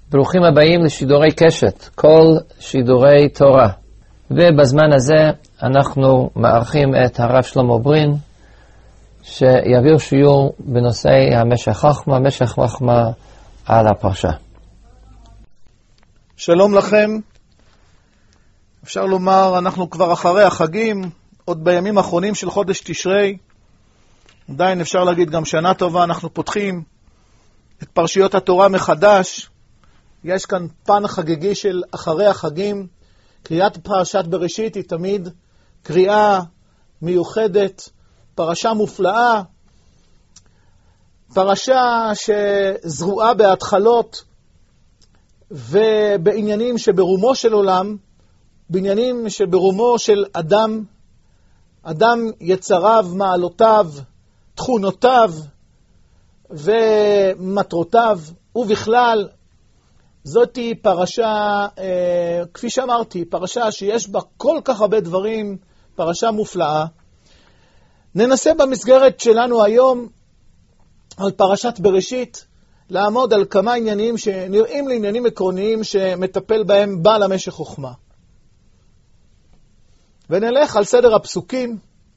ברוכים הבאים לשידורי קשת, כל שידורי תורה. ובזמן הזה אנחנו מארחים את הרב שלמה ברין, שיעביר שיעור בנושא המשך חכמה על הפרשה. שלום לכם. אפשר לומר, אנחנו כבר אחרי החגים, עוד בימים האחרונים של חודש תשרי. עדיין אפשר להגיד גם שנה טובה, אנחנו פותחים את פרשיות התורה מחדש. יש כאן פן חגיגי של אחרי החגים. קריאת פרשת בראשית היא תמיד קריאה מיוחדת, פרשה מופלאה, פרשה שזרועה בהתחלות ובעניינים שברומו של עולם, בעניינים שברומו של אדם יצריו, מעלותיו, תכונותיו ומטרותיו, ובכלל זאת היא פרשה, כפי שאמרתי, פרשה שיש בה כל כך הרבה דברים, פרשה מופלאה. ננסה במסגרת שלנו היום על פרשת בראשית לעמוד על כמה עניינים שנראים לעניינים עקרוניים שמטפל בהם בעל המשך חוכמה. ונלך על סדר הפסוקים.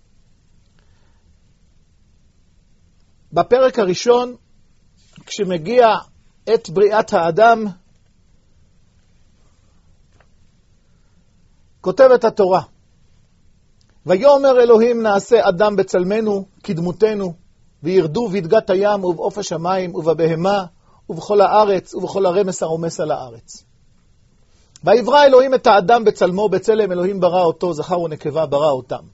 בפרק הראשון, כשמגיע את בריאת האדם, כותבת התורה, ויאמר אלוהים נעשה אדם בצלמנו כדמותנו, וירדו בדגת הים ובעוף השמיים ובבהמה ובכל הארץ ובכל הרמס הרומס על הארץ. ויברא אלוהים את האדם בצלמו, בצלם אלוהים ברא אותו, זכר ונקבה ברא אותם.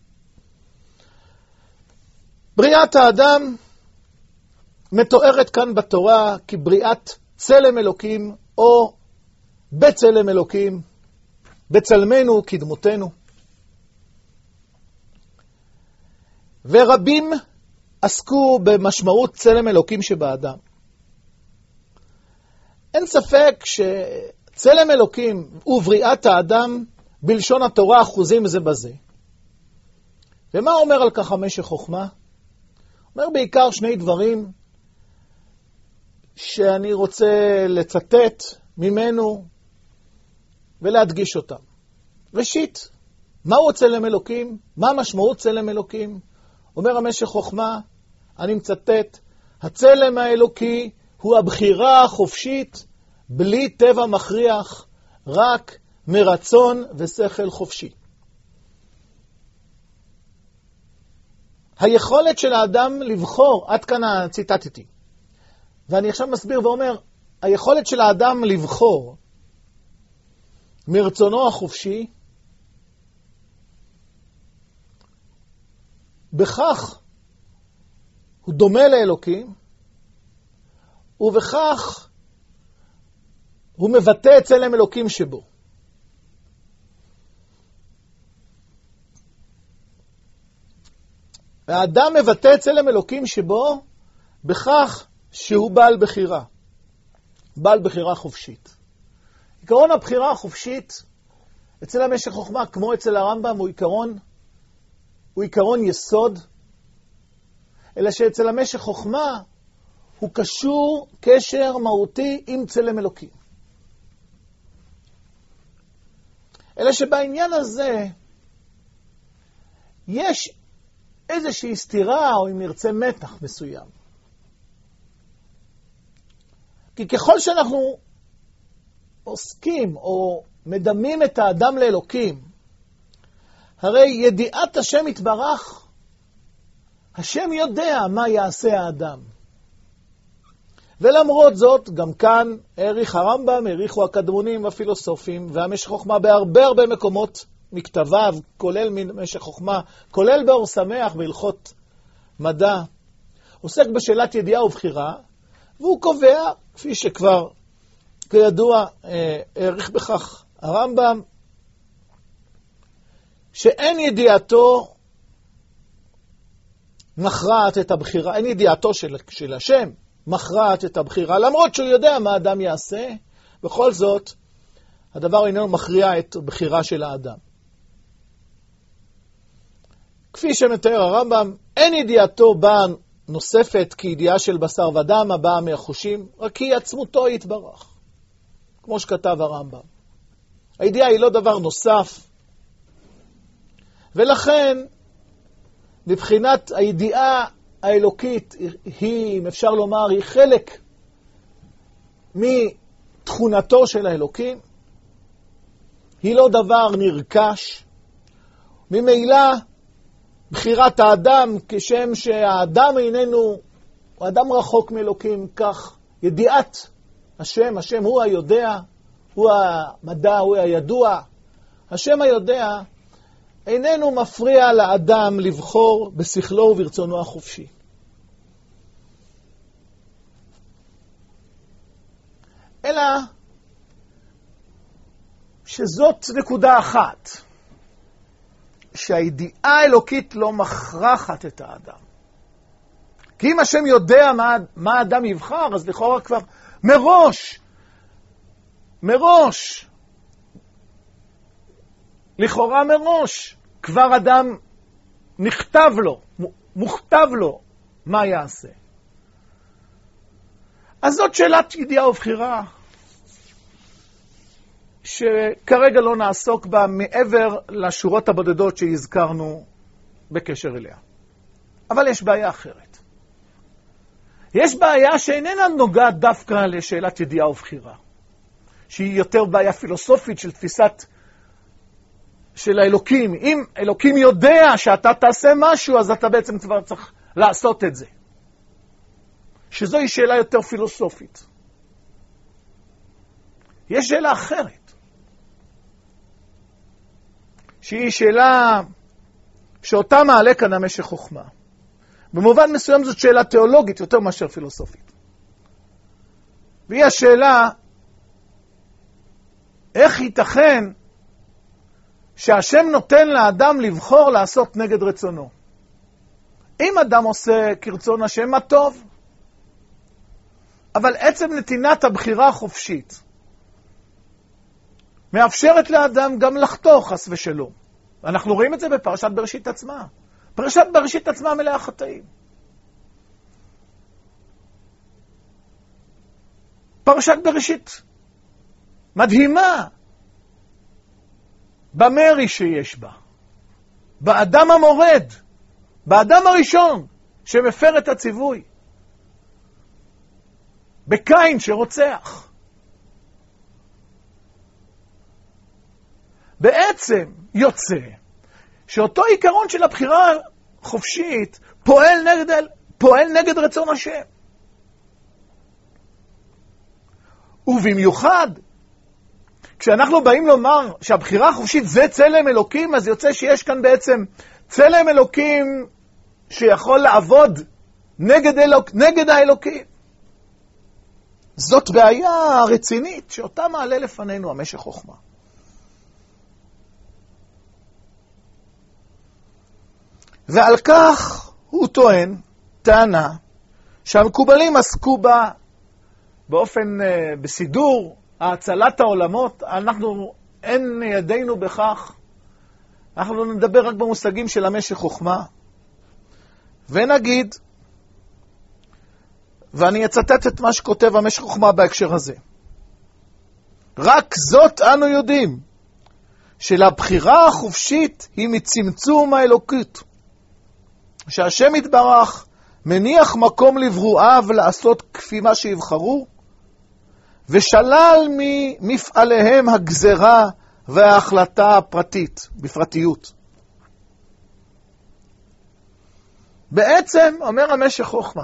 בריאת האדם מתוארת כאן בתורה כבריאת צלם אלוקים או בצלם אלוקים, בצלמנו כדמותנו. ורבים עסקו במשמעות צלם אלוקים שבאדם. אין ספק שצלם אלוקים ובריאת האדם בלשון התורה אחוזים זה בזה. ומה אומר על כך המשך חוכמה? אומר בעיקר שני דברים שאני רוצה לצטט ממנו ולהדגיש אותם. ראשית, מהו צלם אלוקים? מה משמעות צלם אלוקים? אומר המשך חוכמה, אני מצטט, הצלם האלוקי הוא הבחירה החופשית, בלי טבע מכריח, רק מרצון ושכל חופשי. היכולת של האדם לבחור, עד כאן ציטטתי, ואני עכשיו מסביר ואומר, היכולת של האדם לבחור מרצונו החופשי, בכך הוא דומה לאלוקים, ובכך הוא מבטא את צלם אלוקים שבו. האדם מבטא את צלם אלוקים שבו בכך שהוא בעל בחירה, בעל בחירה חופשית. עיקרון הבחירה החופשית אצל המשך חוכמה, כמו אצל הרמב"ם, הוא עיקרון יסוד, אלא שאצל המשך חוכמה הוא קשור קשר מהותי עם צלם אלוקים. אלא שבעניין הזה יש איזושהי סתירה, או אם נרצה מתח מסוים. כי ככל שאנחנו עוסקים או מדמים את האדם לאלוקים, הרי ידיעת השם יתברך, השם יודע מה יעשה האדם. ולמרות זאת, גם כאן העריך הרמב"ם, העריכו הקדמונים והפילוסופים, והמשך חוכמה בהרבה מקומות מכתביו, כולל משך חוכמה, כולל באור שמח בהלכות מדע, עוסק בשאלת ידיעה ובחירה, והוא קובע, כפי שכבר כידוע העריך בכך הרמב"ם, שאין ידיעתו מכרעת את הבחירה, אין ידיעתו של השם מכרעת את הבחירה, למרות שהוא יודע מה האדם יעשה, בכל זאת הדבר אינו מכריע את הבחירה של האדם. כפי שמתאר הרמב"ם, אין ידיעתו באה נוספת כידיעה של בשר ודם הבאה מהחושים, רק היא עצמותו יתברך. כמו שכתב הרמב"ם. הידיעה היא לא דבר נוסף, ולכן מבחינת הידיעה האלוקית היא, אם אפשר לומר, היא חלק מתכונתו של האלוקים, היא לא דבר נרכש. ממילא בחירת האדם, כשם שהאדם איננו, הוא אדם רחוק מאלוקים, כך ידיעת השם, השם הוא היודע, הוא המדע, הוא הידוע. השם היודע איננו מפריע לאדם לבחור בשכלו וברצונו החופשי. אלא שזאת נקודה אחת, שהידיעה האלוקית לא מכרחת את האדם. כי אם השם יודע מה האדם יבחר, אז לכאורה כבר מראש, כבר אדם מוכתב לו מה יעשה. אז זאת שאלת ידיעה ובחירה, שכרגע לא נעסוק בה מעבר לשורות הבודדות שהזכרנו בקשר אליה. אבל יש בעיה אחרת. יש בעיה שאיננה נוגעת דווקא לשאלת ידיעה ובחירה, שהיא יותר בעיה פילוסופית של תפיסת של האלוקים. אם אלוקים יודע שאתה תעשה משהו, אז אתה בעצם כבר צריך לעשות את זה. שזוהי שאלה יותר פילוסופית. יש שאלה אחרת, שהיא שאלה שאותה מעלה כאן המשך חוכמה. במובן מסוים זאת שאלה תיאולוגית יותר מאשר פילוסופית. והיא השאלה, איך ייתכן שהשם נותן לאדם לבחור לעשות נגד רצונו? אם אדם עושה כרצון השם, מה טוב. אבל עצם נתינת הבחירה החופשית מאפשרת לאדם גם לחטוא חס ושלום. אנחנו רואים את זה בפרשת בראשית עצמה. פרשת בראשית עצמה מלאה חטאים. פרשת בראשית מדהימה במרי שיש בה, באדם המורד, באדם הראשון שמפר את הציווי, בקין שרוצח. בעצם יוצא שאותו עיקרון של הבחירה חופשית פועל נגד רצון השם. ובמיוחד, כשאנחנו באים לומר שהבחירה החופשית זה צלם אלוקים, אז יוצא שיש כאן בעצם צלם אלוקים שיכול לעבוד נגד האלוקים. זאת בעיה רצינית שאותה מעלה לפנינו המשך חוכמה. ועל כך הוא טוען, טענה, שהמקובלים עסקו בה באופן, בסידור, הצלת העולמות. אנחנו, אין ידינו בכך, אנחנו נדבר רק במושגים של המשך חוכמה, ונגיד, ואני אצטט את מה שכותב המשך חוכמה בהקשר הזה. רק זאת אנו יודעים, שלבחירה החופשית היא מצמצום האלוקית, שהשם יתברך מניח מקום לברואיו לעשות כפי מה שיבחרו, ושלל ממפעליהם הגזרה וההחלטה הפרטית, בפרטיות. בעצם אומר המשך חוכמה,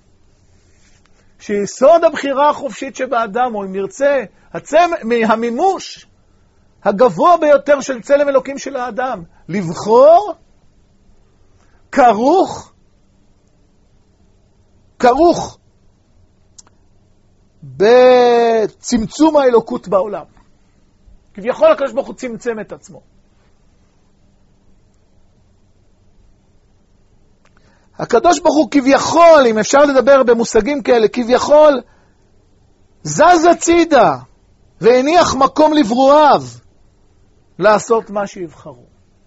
שיסוד הבחירה החופשית שבאדם, או אם נרצה, המימוש הגבוה ביותר של צלם אלוקים של האדם, לבחור כרוך בצמצום האלוקות בעולם. כביכול הקדוש ברוך הוא צמצם את עצמו. הקדוש ברוך הוא כביכול, אם אפשר לדבר במושגים כאלה, כביכול זז הצידה והניח מקום לברואיו לעשות מה שיבחרו.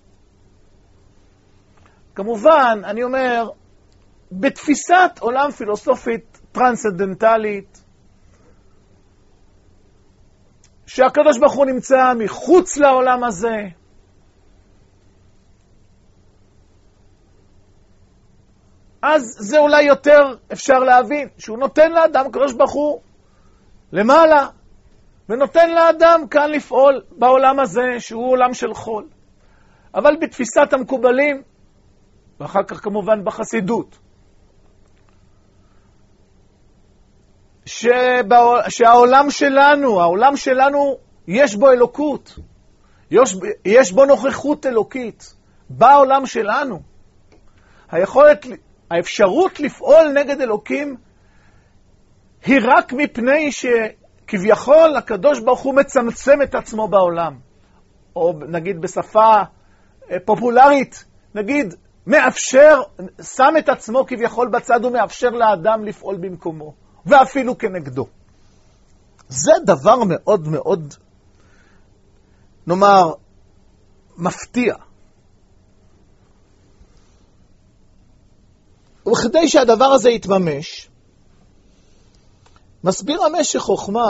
כמובן, אני אומר, בתפיסת עולם פילוסופית טרנסצנדנטלית, שהקדוש ברוך הוא נמצא מחוץ לעולם הזה, אז זה אולי יותר אפשר להבין, שהוא נותן לאדם, הקדוש ברוך הוא, למעלה, ונותן לאדם כאן לפעול בעולם הזה, שהוא עולם של חול. אבל בתפיסת המקובלים, ואחר כך כמובן בחסידות, שהעולם שלנו יש בו אלוקות, יש בו נוכחות אלוקית, בעולם שלנו. האפשרות לפעול נגד אלוקים היא רק מפני שכביכול הקדוש ברוך הוא מצמצם את עצמו בעולם. או נגיד בשפה פופולרית, נגיד מאפשר, שם את עצמו כביכול בצד ומאפשר לאדם לפעול במקומו, ואפילו כנגדו. זה דבר מאוד מאוד, נאמר, מפתיע. וכדי שהדבר הזה יתממש, מסביר המשך חוכמה,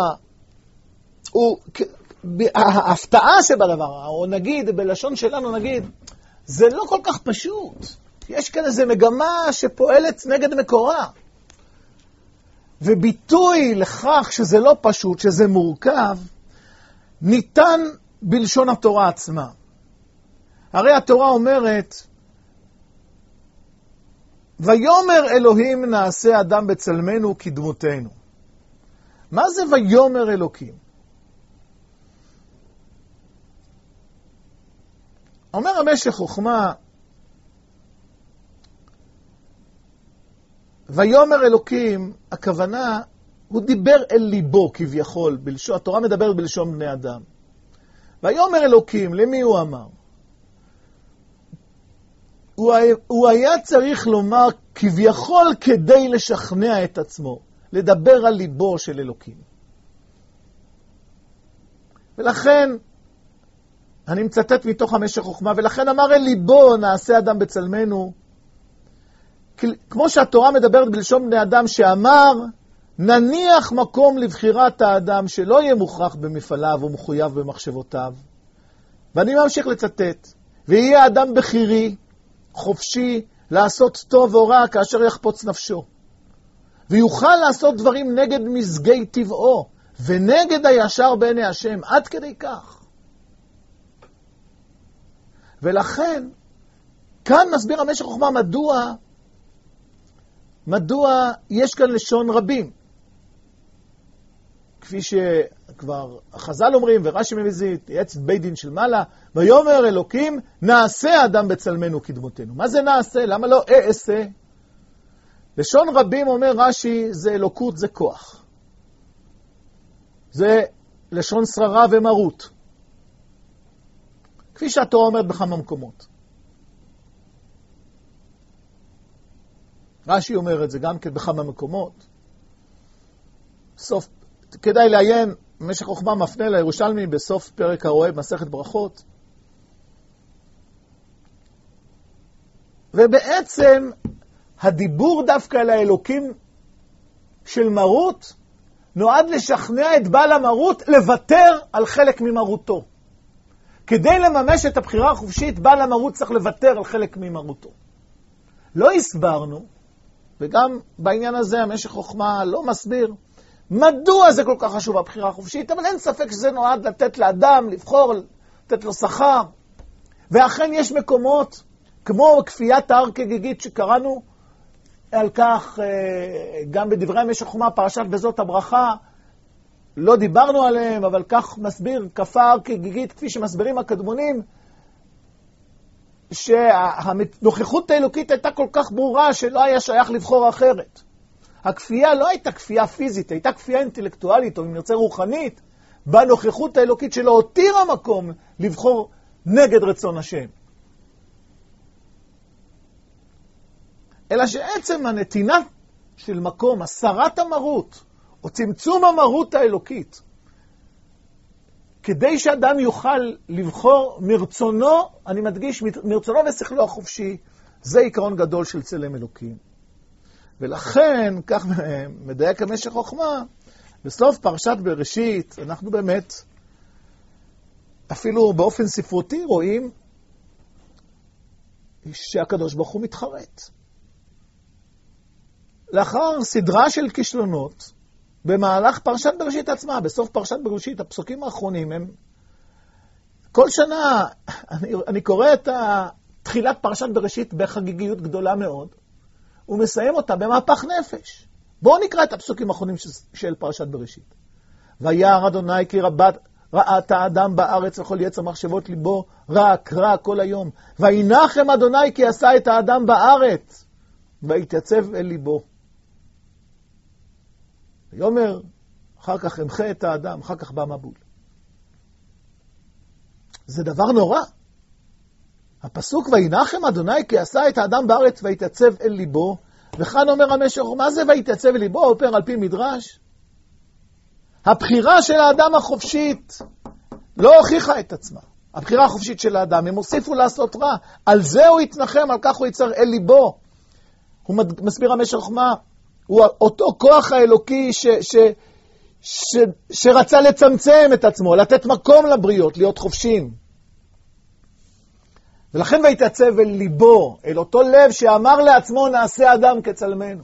ההפתעה שבדבר, או נגיד, בלשון שלנו נגיד, זה לא כל כך פשוט. יש כאן איזו מגמה שפועלת נגד מקורה. וביטוי לכך שזה לא פשוט, שזה מורכב, ניתן בלשון התורה עצמה. הרי התורה אומרת, ויומר אלוהים נעשה אדם בצלמנו כדמותנו. מה זה ויומר אלוקים? אומר המשך חוכמה, ויומר אלוקים, הכוונה, הוא דיבר אל ליבו כביכול, התורה מדברת בלשון בני אדם. ויומר אלוקים, למי הוא אמר? הוא היה צריך לומר כביכול כדי לשכנע את עצמו, לדבר על ליבו של אלוקים. ולכן, אני מצטט מתוך המשך חוכמה, ולכן אמר אל ליבו נעשה אדם בצלמנו, כמו שהתורה מדברת בלשון בני אדם שאמר, נניח מקום לבחירת האדם שלא יהיה מוכרח במפעליו ומחויב במחשבותיו. ואני ממשיך לצטט, ויהיה אדם בחירי, חופשי, לעשות טוב או רע כאשר יחפוץ נפשו. ויוכל לעשות דברים נגד מזגי טבעו, ונגד הישר בעיני השם, עד כדי כך. ולכן, כאן מסביר המשך חוכמה מדוע יש כאן לשון רבים. כפי שכבר חז"ל אומרים, ורש"י מביא, יעץ בית דין של מעלה, ויאמר אלוקים, נעשה אדם בצלמנו כדמותנו. מה זה נעשה? למה לא אעשה? לשון רבים אומר רש"י, זה אלוקות, זה כוח. זה לשון שררה ומרות. כפי שהתורה אומרת בכמה מקומות. רש"י אומר את זה גם כן בכמה מקומות. כדאי לעיין, משך חוכמה מפנה לירושלמי בסוף פרק הרואה במסכת ברכות. ובעצם הדיבור דווקא על האלוקים של מרות נועד לשכנע את בעל המרות לוותר על חלק ממרותו. כדי לממש את הבחירה החופשית, בעל המרות צריך לוותר על חלק ממרותו. לא הסברנו, וגם בעניין הזה המשך חוכמה לא מסביר, מדוע זה כל כך חשוב הבחירה החופשית, אבל אין ספק שזה נועד לתת לאדם, לבחור, לתת לו שכר. ואכן יש מקומות, כמו כפיית ההר כגיגית שקראנו על כך, גם בדברי המשך חוכמה, פרשת בזאת הברכה, לא דיברנו עליהם, אבל כך מסביר, כפה ההר כגיגית, כפי שמסבירים הקדמונים, שהנוכחות האלוקית הייתה כל כך ברורה שלא היה שייך לבחור אחרת. הכפייה לא הייתה כפייה פיזית, הייתה כפייה אינטלקטואלית, או אם נרצה רוחנית, בנוכחות האלוקית שלא הותירה מקום לבחור נגד רצון השם. אלא שעצם הנתינה של מקום, הסרת המרות, או צמצום המרות האלוקית, כדי שאדם יוכל לבחור מרצונו, אני מדגיש, מרצונו ושכלו החופשי, זה עיקרון גדול של צלם אלוקים. ולכן, כך מדייק המשך חוכמה, בסוף פרשת בראשית, אנחנו באמת אפילו באופן ספרותי רואים שהקדוש ברוך הוא מתחרט. לאחר סדרה של כישלונות, במהלך פרשת בראשית עצמה, בסוף פרשת בראשית, הפסוקים האחרונים הם, כל שנה אני קורא את תחילת פרשת בראשית בחגיגיות גדולה מאוד, ומסיים אותה במהפך נפש. בואו נקרא את הפסוקים האחרונים של פרשת בראשית. וירא אדוני כי ראה את האדם בארץ וכל יצר מחשבות ליבו רע כל היום. וינחם אדוני כי עשה את האדם בארץ, ויתייצב אל ליבו. ויאמר, אחר כך המחה את האדם, אחר כך בא מבול. זה דבר נורא. הפסוק וינחם אדוני כי עשה את האדם בארץ ויתייצב אל ליבו, וכאן אומר המשך, מה זה ויתייצב אל ליבו? אומר על פי מדרש. הבחירה של האדם החופשית לא הוכיחה את עצמה. הבחירה החופשית של האדם, הם הוסיפו לעשות רע. על זה הוא יתנחם, על כך הוא יצר אל ליבו. הוא מסביר המשך מה? הוא אותו כוח האלוקי שרצה לצמצם את עצמו, לתת מקום לבריות, להיות חופשיים. ולכן ויתייצב אל ליבו, אל אותו לב שאמר לעצמו נעשה אדם כצלמנו.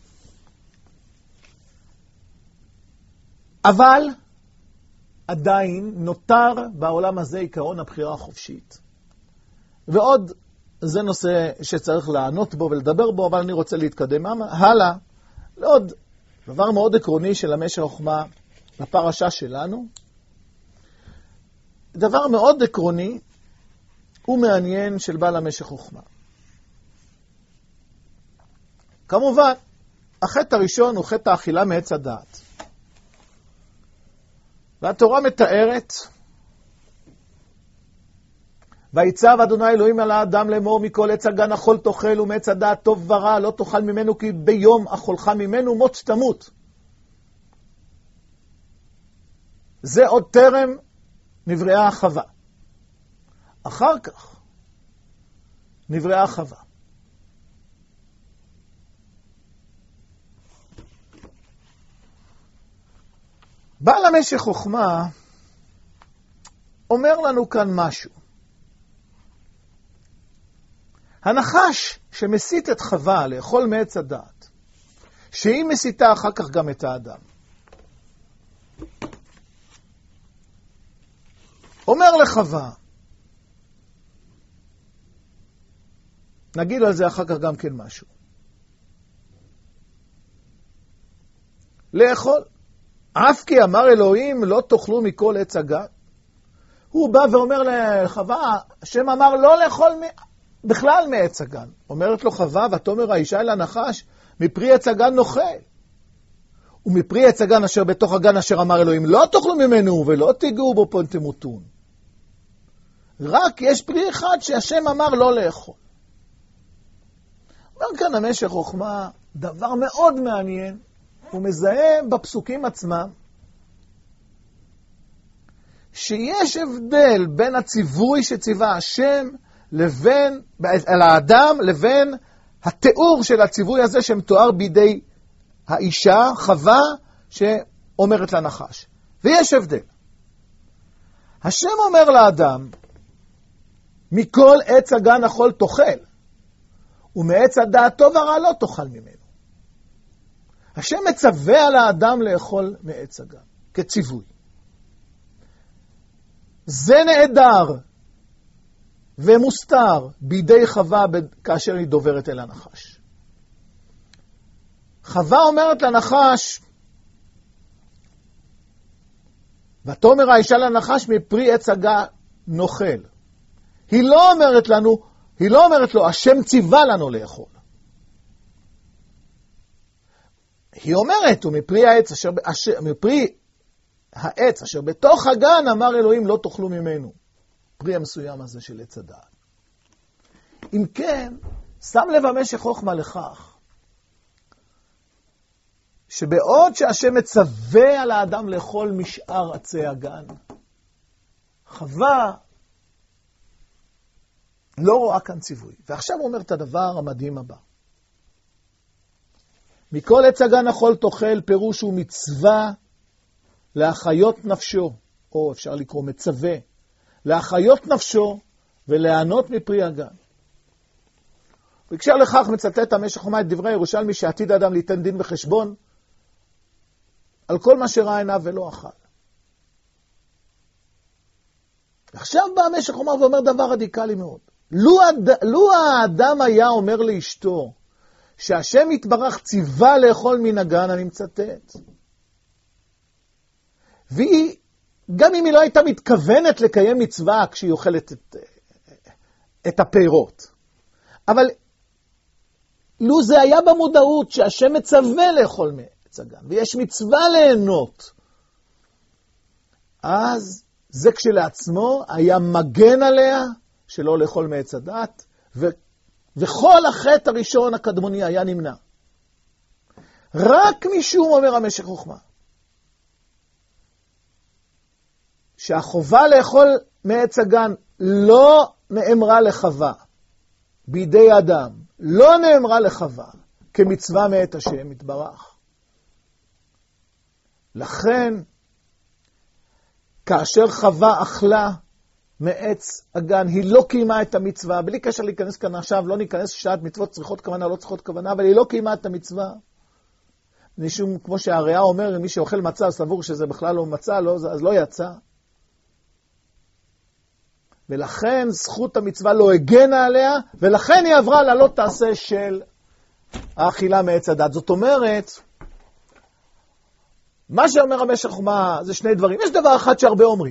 אבל עדיין נותר בעולם הזה עיקרון הבחירה החופשית. ועוד זה נושא שצריך לענות בו ולדבר בו, אבל אני רוצה להתקדם הלאה. לעוד דבר מאוד עקרוני של המשך חוכמה בפרשה שלנו. דבר מאוד עקרוני ומעניין של בעל המשך חוכמה. כמובן, החטא הראשון הוא חטא האכילה מעץ הדעת. והתורה מתארת, ויצב אדוני אלוהים על האדם לאמור מכל עץ הגן אכול תאכל ומעץ הדעת טוב ורע לא תאכל ממנו כי ביום אכולך ממנו מות תמות. זה עוד טרם נבראה חווה. אחר כך נבראה חווה. בעל המשך חוכמה אומר לנו כאן משהו. הנחש שמסית את חווה לאכול מעץ הדעת, שהיא מסיתה אחר כך גם את האדם, אומר לחווה, נגיד על זה אחר כך גם כן משהו, לאכול. אף כי אמר אלוהים לא תאכלו מכל עץ הגן. הוא בא ואומר לחווה, השם אמר לא לאכול בכלל מעץ הגן. אומרת לו חווה, ותאמר האישה אל הנחש, מפרי עץ הגן נאכל. ומפרי עץ הגן אשר בתוך הגן אשר אמר אלוהים, לא תאכלו ממנו ולא תיגעו בו פן תמותון. רק יש פרי אחד שהשם אמר לא לאכול. אומר כאן המשך חוכמה, דבר מאוד מעניין, הוא מזהה בפסוקים עצמם, שיש הבדל בין הציווי שציווה השם לבין, על האדם, לבין התיאור של הציווי הזה שמתואר בידי האישה, חווה, שאומרת לנחש. ויש הבדל. השם אומר לאדם, מכל עץ הגן אכול תאכל, ומעץ הדעת טוב ורע לא תאכל ממנו. השם מצווה על האדם לאכול מעץ הגן, כציווי. זה נהדר ומוסתר בידי חווה כאשר היא דוברת אל הנחש. חווה אומרת לנחש, ותאמר האישה לנחש מפרי עץ הגן נאכל. היא לא אומרת לו, השם ציווה לנו לאכול. היא אומרת, ומפרי העץ אשר בתוך הגן אמר אלוהים לא תאכלו ממנו. פרי המסוים הזה של עץ הדעת. אם כן, שם לב המשך חוכמה לכך, שבעוד שהשם מצווה על האדם לאכול משאר עצי הגן, חווה לא רואה כאן ציווי. ועכשיו הוא אומר את הדבר המדהים הבא. מכל עץ הגן אכול תאכל, פירוש הוא מצווה להחיות נפשו, או אפשר לקרוא מצווה, להחיות נפשו וליהנות מפרי הגן. בהקשר לכך מצטט המשך חוכמה את דברי ירושלמי שעתיד האדם ליתן דין וחשבון על כל מה שראה עיניו ולא אכל. עכשיו בא המשך חוכמה ואומר דבר רדיקלי מאוד. לו האדם היה אומר לאשתו שהשם יתברך ציווה לאכול מן הגן, אני מצטט, והיא, גם אם היא לא הייתה מתכוונת לקיים מצווה כשהיא אוכלת את הפירות, אבל לו זה היה במודעות שהשם מצווה לאכול מעץ הגן, ויש מצווה ליהנות, אז זה כשלעצמו היה מגן עליה שלא לאכול מעץ הדת, וכל החטא הראשון הקדמוני היה נמנע. רק משום, אומר המשך חוכמה, שהחובה לאכול מעץ הגן לא נאמרה לחווה בידי אדם, לא נאמרה לחווה כמצווה מאת השם יתברך. לכן, כאשר חווה אכלה מעץ הגן, היא לא קיימה את המצווה, בלי קשר להיכנס כאן עכשיו, לא ניכנס שעת מצוות צריכות כוונה, לא צריכות כוונה, אבל היא לא קיימה את המצווה. משום, כמו שהריאה אומר, מי שאוכל מצה, סבור שזה בכלל לא מצה, לא, אז לא יצא. ולכן זכות המצווה לא הגנה עליה, ולכן היא עברה לעלות תעשה של האכילה מעץ הדת. זאת אומרת, מה שאומר המשך חוכמה זה שני דברים. יש דבר אחד שהרבה אומרים.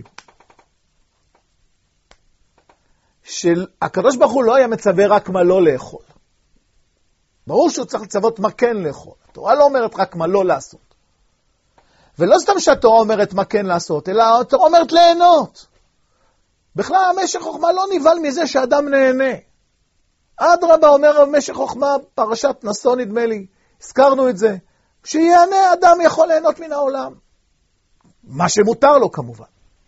שהקדוש ברוך הוא לא היה מצווה רק מה לא לאכול. ברור שהוא צריך לצוות מה כן לאכול. התורה לא אומרת רק מה לא לעשות. ולא סתם שהתורה אומרת מה כן לעשות, אלא התורה אומרת ליהנות. בכלל המשך חוכמה לא נבהל מזה שאדם נהנה. אדרבה אומר המשך חוכמה, פרשת נשוא נדמה לי, הזכרנו את זה, שיענה אדם יכול ליהנות מן העולם. מה שמותר לו כמובן.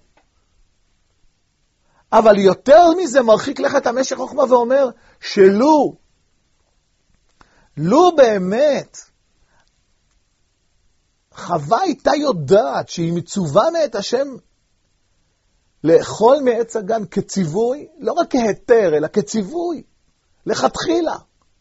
אבל יותר מזה מרחיק לכת המשך חוכמה ואומר שלו באמת חווה הייתה יודעת שהיא מצווה מאת השם לאכול מעץ הגן כציווי, לא רק כהיתר, אלא כציווי, לכתחילה.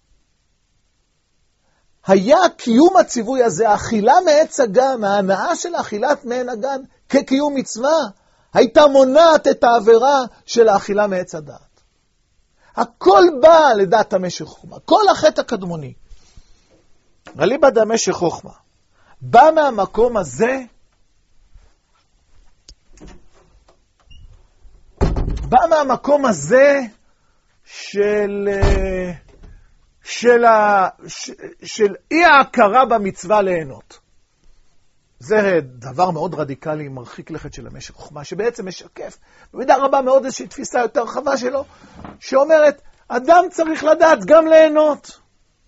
היה קיום הציווי הזה, האכילה מעץ הגן, ההנאה של האכילת מעין הגן, כקיום מצווה, הייתה מונעת את העבירה של האכילה מעץ הדעת. הכל בא לדעת המשך חוכמה, כל החטא הקדמוני. אליבא דמשך חוכמה, בא מהמקום הזה, של אי ההכרה במצווה ליהנות. זה דבר מאוד רדיקלי, מרחיק לכת של המשך חוכמה, שבעצם משקף במידה רבה מאוד איזושהי תפיסה יותר רחבה שלו, שאומרת, אדם צריך לדעת גם ליהנות,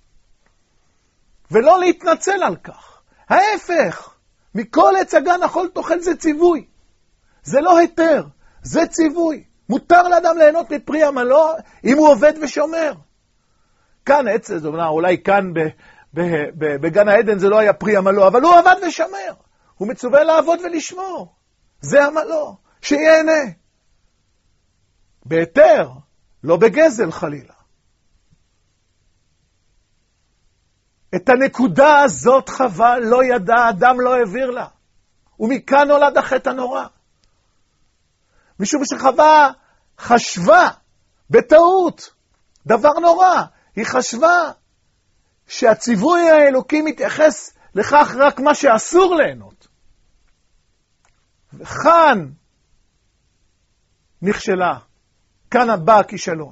ולא להתנצל על כך. ההפך, מכל עץ הגן אכול תאכל זה ציווי. זה לא היתר, זה ציווי. מותר לאדם ליהנות מפרי עמלו, אם הוא עובד ושומר. כאן עץ, אולי כאן בגן העדן זה לא היה פרי עמלו, אבל הוא עבד ושמר. הוא מצווה לעבוד ולשמור. זה עמלו, שיהנה. בהיתר, לא בגזל חלילה. את הנקודה הזאת חווה לא ידע, אדם לא העביר לה. ומכאן נולד החטא הנורא. משום שחווה חשבה בטעות, דבר נורא, היא חשבה שהציווי האלוקי מתייחס לכך רק מה שאסור ליהנות. וכאן נכשלה, כאן בא הכישלון.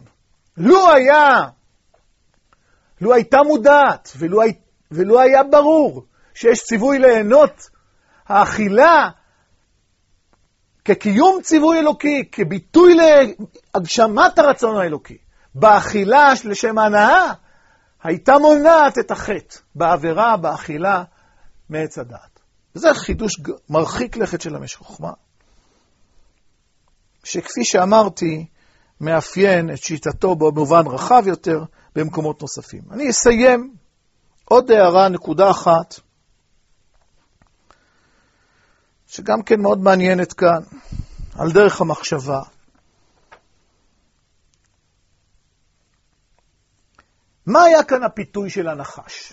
לו הייתה מודעת, ולו היה ברור שיש ציווי ליהנות, האכילה כקיום ציווי אלוקי, כביטוי להגשמת הרצון האלוקי, באכילה לשם ההנאה, הייתה מונעת את החטא, בעבירה, באכילה, מעץ הדעת. וזה חידוש מרחיק לכת של המשך חוכמה, שכפי שאמרתי, מאפיין את שיטתו במובן רחב יותר במקומות נוספים. אני אסיים עוד הערה, נקודה אחת, שגם כן מאוד מעניינת כאן, על דרך המחשבה. מה היה כאן הפיתוי של הנחש?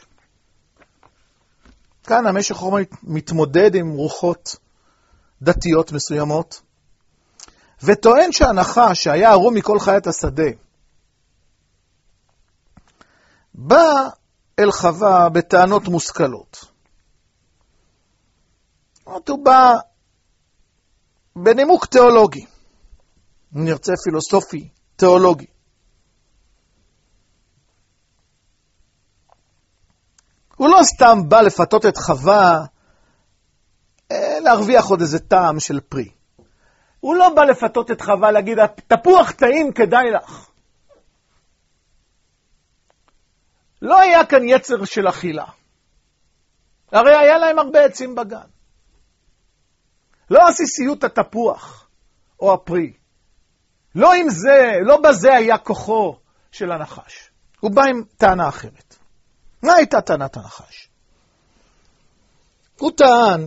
כאן המשך חוכמה מתמודד עם רוחות דתיות מסוימות, וטוען שהנחש שהיה ערום מכל חיית השדה, בא אל חווה בטענות מושכלות. הוא בא בנימוק תיאולוגי, נרצה פילוסופי, תיאולוגי. הוא לא סתם בא לפתות את חווה להרוויח עוד איזה טעם של פרי. הוא לא בא לפתות את חווה להגיד, תפוח טעים כדאי לך. לא היה כאן יצר של אכילה. הרי היה להם הרבה עצים בגן. לא עסיסיות התפוח או הפרי. לא בזה היה כוחו של הנחש. הוא בא עם טענה אחרת. מה הייתה טענת הנחש? הוא טען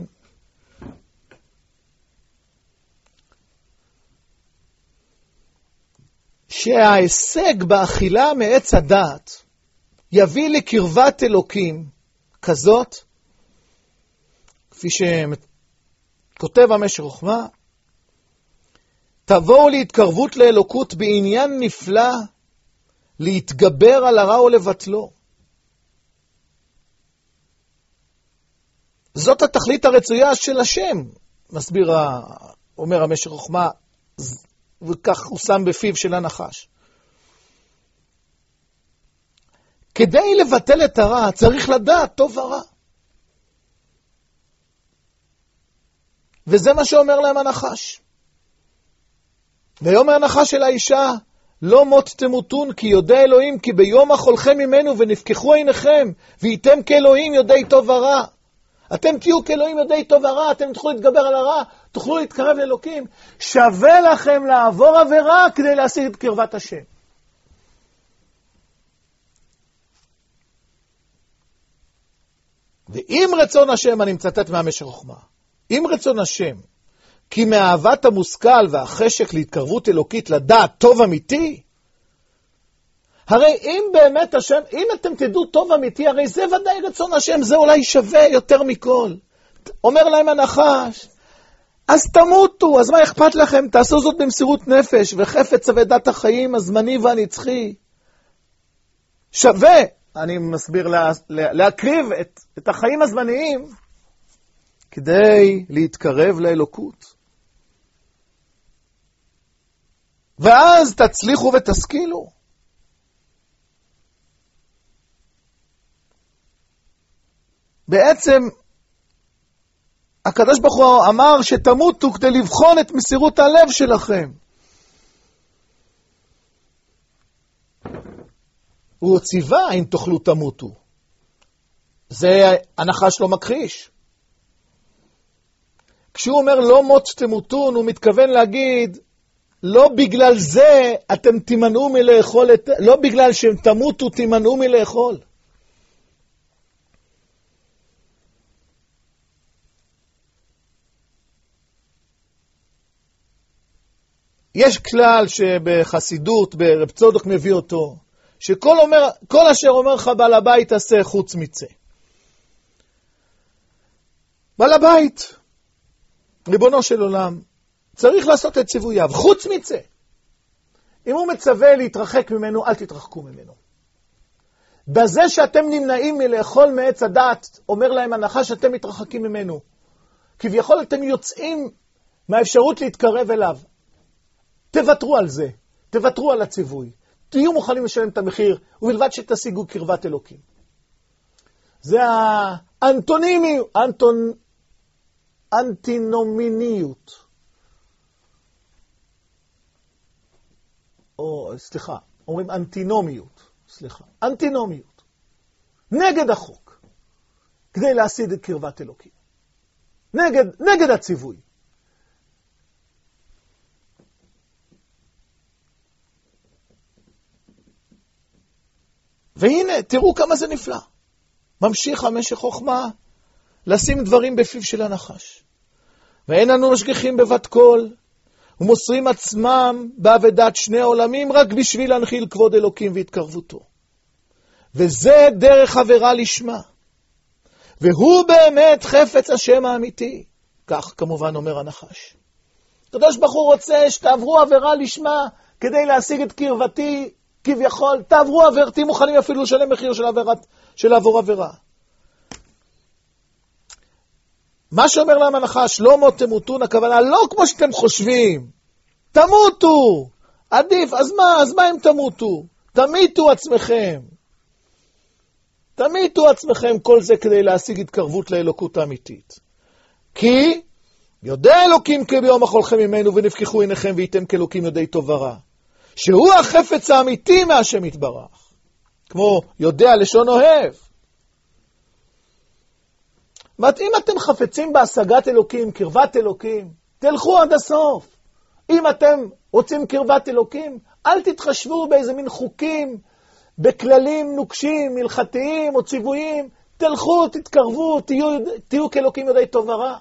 שההישג באכילה מעץ הדעת יביא לקרבת אלוקים כזאת, כפי שכותב המשך חוכמה, תבואו להתקרבות לאלוקות בעניין נפלא, להתגבר על הרע או לבטלו. זאת התכלית הרצויה של השם, מסביר, אומר המשך חוכמה, וכך הוא שם בפיו של הנחש. כדי לבטל את הרע, צריך לדעת טוב ורע. וזה מה שאומר להם הנחש. ויאמר הנחש אל האישה, לא מות תמותון, כי יודע אלוהים, כי ביום אכולכם ממנו ונפקחו עיניכם, והייתם כאלוהים יודעי טוב ורע. אתם תהיו כאלוהים יודעי טוב ורע, אתם תוכלו להתגבר על הרע, תוכלו להתקרב לאלוקים. שווה לכם לעבור עבירה כדי להשיג את קרבת השם. ואם רצון השם, אני מצטט מהמשך חוכמה, אם רצון השם, כי מאהבת המושכל והחשק להתקרבות אלוקית לדעת טוב אמיתי, הרי אם באמת השם, אם אתם תדעו טוב אמיתי, הרי זה ודאי רצון השם, זה אולי שווה יותר מכל. אומר להם הנחש, אז תמותו, אז מה אכפת לכם? תעשו זאת במסירות נפש, וחפץ אבדת החיים הזמני והנצחי. שווה, אני מסביר, להקריב את החיים הזמניים, כדי להתקרב לאלוקות. ואז תצליחו ותשכילו. בעצם, הקדוש ברוך הוא אמר שתמותו כדי לבחון את מסירות הלב שלכם. הוא ציווה אם תאכלו תמותו. זה הנחש לא מכחיש. כשהוא אומר לא מות תמותון, הוא מתכוון להגיד, לא בגלל זה אתם תימנעו מלאכול, לא בגלל שהם תמותו תימנעו מלאכול. יש כלל שבחסידות, ברב צודק מביא אותו, כל אשר אומר לך בעל הבית עשה חוץ מצא. בעל הבית, ריבונו של עולם, צריך לעשות את ציווייו, חוץ מצא. אם הוא מצווה להתרחק ממנו, אל תתרחקו ממנו. בזה שאתם נמנעים מלאכול מעץ הדעת, אומר להם הנחש שאתם מתרחקים ממנו. כביכול אתם יוצאים מהאפשרות להתקרב אליו. תוותרו על זה, תוותרו על הציווי. תהיו מוכנים לשלם את המחיר, ובלבד שתשיגו קרבת אלוקים. זה האנטונימיות, אנטינומיניות. אומרים אנטינומיות, אנטינומיות. נגד החוק, כדי להשיג את קרבת אלוקים. נגד הציווי. והנה, תראו כמה זה נפלא. ממשיך המשך חוכמה לשים דברים בפיו של הנחש. ואין אנו משגיחים בבת קול, ומוסרים עצמם בעבודת שני העולמים רק בשביל להנחיל כבוד אלוקים והתקרבותו. וזה דרך עבירה לשמה. והוא באמת חפץ השם האמיתי. כך כמובן אומר הנחש. הקדוש ברוך הוא רוצה שתעברו עבירה לשמה כדי להשיג את קרבתי כביכול. תעברו עברתי, מוכנים אפילו לשלם מחיר של לעבור עבירה. מה שאומר להם הנחש, לא מות תמותון, הכוונה לא כמו שאתם חושבים. תמותו! עדיף, אז מה אם תמותו? תמיתו עצמכם. תמיתו עצמכם, כל זה כדי להשיג התקרבות לאלוקות האמיתית. כי יודע אלוקים כי ביום אכולכם ממנו ונפקחו עיניכם וייתם כאלוקים יודעי טוב ורע. שהוא החפץ האמיתי מהשם יתברך. כמו יודע לשון אוהב. אם אתם חפצים בהשגת אלוקים, קרבת אלוקים, תלכו עד הסוף. אם אתם רוצים קרבת אלוקים, אל תתחשבו באיזה מין חוקים, בכללים נוקשים, הלכתיים או ציוויים. תלכו, תתקרבו, תהיו כאלוקים יודעי טוב ורע.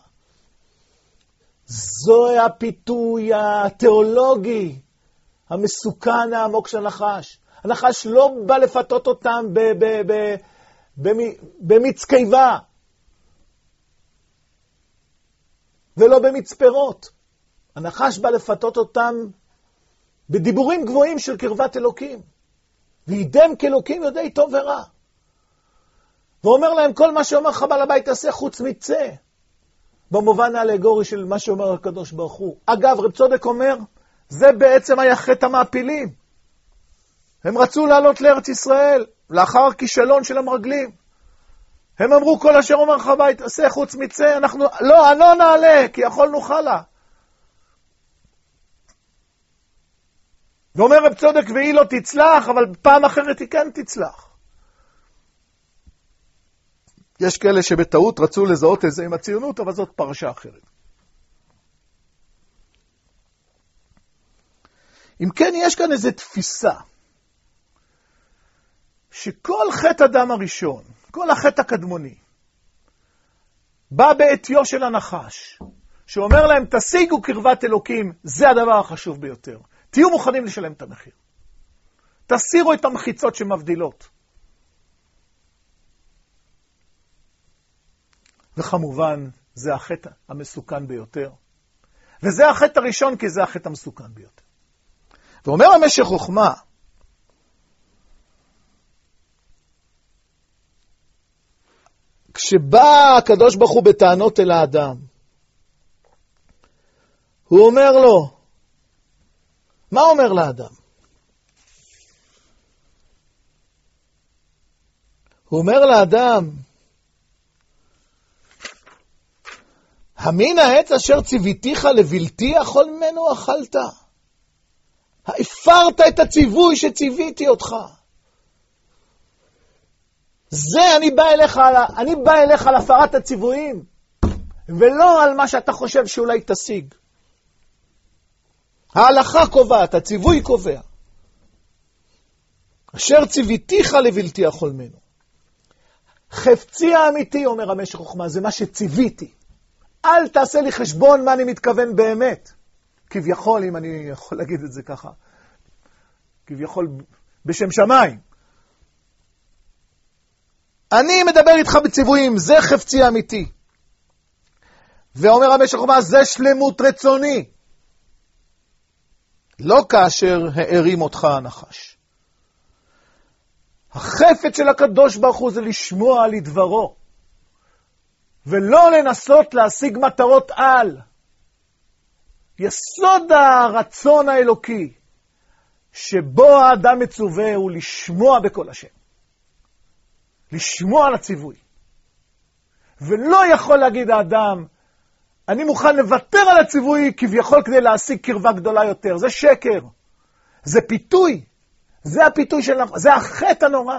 זו הפיתוי התיאולוגי המסוכן העמוק של הנחש. הנחש לא בא לפתות אותם במיץ קיבה ולא במיץ פירות. הנחש בא לפתות אותם בדיבורים גבוהים של קרבת אלוקים. וידם כאלוקים יודעי טוב ורע. ואומר להם כל מה שאומר לך בעל הבית תעשה חוץ מצא. במובן האלגורי של מה שאומר הקדוש ברוך הוא. אגב, רב צודק אומר, זה בעצם היה חטא המעפילים. הם רצו לעלות לארץ ישראל, לאחר כישלון של המרגלים. הם אמרו, כל אשר אומר לך בית, עשה חוץ מצא, אנחנו, לא נעלה, כי יכולנו חלה. ואומר רב צודק, והיא לא תצלח, אבל פעם אחרת היא כן תצלח. יש כאלה שבטעות רצו לזהות את זה עם הציונות, אבל זאת פרשה אחרת. אם כן, יש כאן איזו תפיסה, שכל חטא אדם הראשון, כל החטא הקדמוני, בא בעטיו של הנחש, שאומר להם, תשיגו קרבת אלוקים, זה הדבר החשוב ביותר. תהיו מוכנים לשלם את המחיר. תסירו את המחיצות שמבדילות. וכמובן, זה החטא המסוכן ביותר. וזה החטא הראשון, כי זה החטא המסוכן ביותר. ואומר המשך חוכמה, כשבא הקדוש ברוך הוא בטענות אל האדם, הוא אומר לו, מה אומר לאדם? הוא אומר לאדם, המין העץ אשר ציוויתיך לבלתי אכול ממנו אכלת. הפרת את הציווי שציוויתי אותך. זה אני בא אליך על הפרת הציוויים, ולא על מה שאתה חושב שאולי תשיג. ההלכה קובעת, הציווי קובע. אשר ציוויתיך לבלתי אכול ממנו. חפצי האמיתי, אומר המשך חוכמה, זה מה שציוויתי. אל תעשה לי חשבון מה אני מתכוון באמת. כביכול, אם אני יכול להגיד את זה ככה, כביכול בשם שמיים. אני מדבר איתך בציוויים, זה חפצי האמיתי. ואומר המשך חוכמה, זה שלמות רצוני. לא כאשר הערים אותך הנחש. החפץ של הקדוש ברוך הוא זה לשמוע לדברו. ולא לנסות להשיג מטרות על. יסוד הרצון האלוקי, שבו האדם מצווה הוא לשמוע בכל השם. לשמוע על הציווי. ולא יכול להגיד האדם, אני מוכן לוותר על הציווי כביכול כדי להשיג קרבה גדולה יותר. זה שקר. זה פיתוי. זה הפיתוי של הנחש. זה החטא הנורא.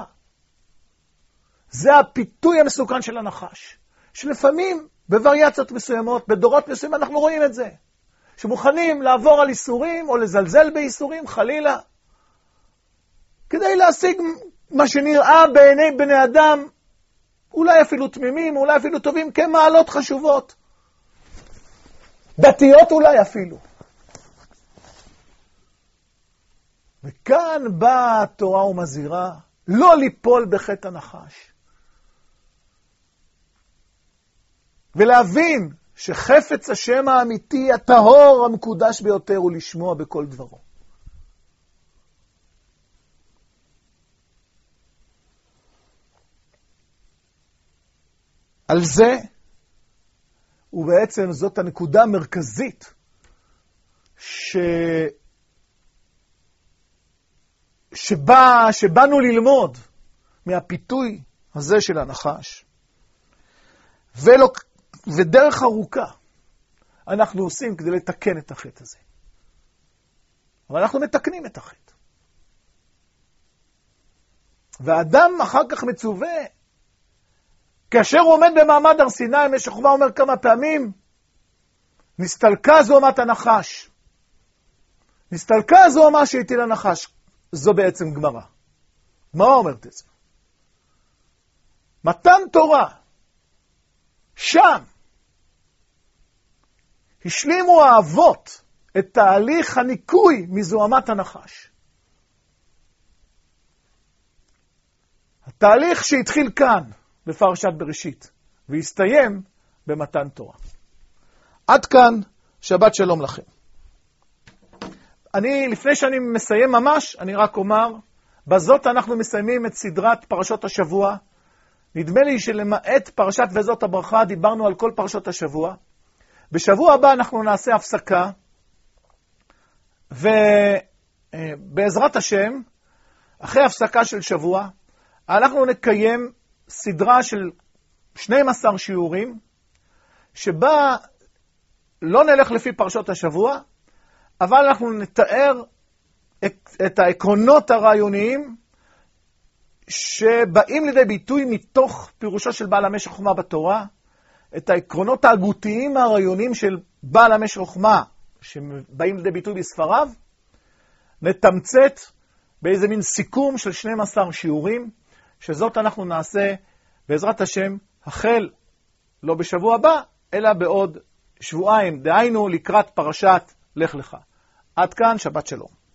זה הפיתוי המסוכן של הנחש. שלפעמים בווריאציות מסוימות, בדורות מסוימים, אנחנו רואים את זה. שמוכנים לעבור על איסורים או לזלזל באיסורים, חלילה. כדי להשיג מה שנראה בעיני בני אדם, אולי אפילו תמימים, אולי אפילו טובים, כמעלות חשובות. דתיות אולי אפילו. וכאן באה התורה ומזהירה, לא ליפול בחטא הנחש. ולהבין שחפץ השם האמיתי, הטהור, המקודש ביותר, הוא לשמוע בכל דברו. על זה, ובעצם זאת הנקודה המרכזית, שבאנו ללמוד מהפיתוי הזה של הנחש. ודרך ארוכה אנחנו עושים כדי לתקן את החטא הזה. אבל אנחנו מתקנים את החטא. והאדם אחר כך מצווה, כאשר הוא עומד במעמד הר סיני, משך חומה אומר כמה פעמים, נסתלקה זוהמת הנחש. נסתלקה זוהמה שהטיל הנחש. זו בעצם גמרא. מה אומרת את זה? מתן תורה. שם השלימו האבות את תהליך הניקוי מזוהמת הנחש. התהליך שהתחיל כאן בפרשת בראשית והסתיים במתן תורה. עד כאן, שבת שלום לכם. לפני שאני מסיים ממש, אני רק אומר, בזאת אנחנו מסיימים את סדרת פרשות השבוע. נדמה לי שלמעט פרשת וזאת הברכה, דיברנו על כל פרשות השבוע. בשבוע הבא אנחנו נעשה הפסקה, ובעזרת השם, אחרי הפסקה של שבוע, אנחנו נקיים סדרה של 12 שיעורים, שבה לא נלך לפי פרשות השבוע, אבל אנחנו נתאר את העקרונות הרעיוניים שבאים לידי ביטוי מתוך פירושו של בעל המשך חוכמה בתורה, את העקרונות ההגותיים הרעיוניים של בעל המשך חוכמה שבאים לידי ביטוי בספריו, נתמצת באיזה מין סיכום של 12 שיעורים, שזאת אנחנו נעשה בעזרת השם החל לא בשבוע הבא, אלא בעוד שבועיים, דהיינו לקראת פרשת לך לך. עד כאן, שבת שלום.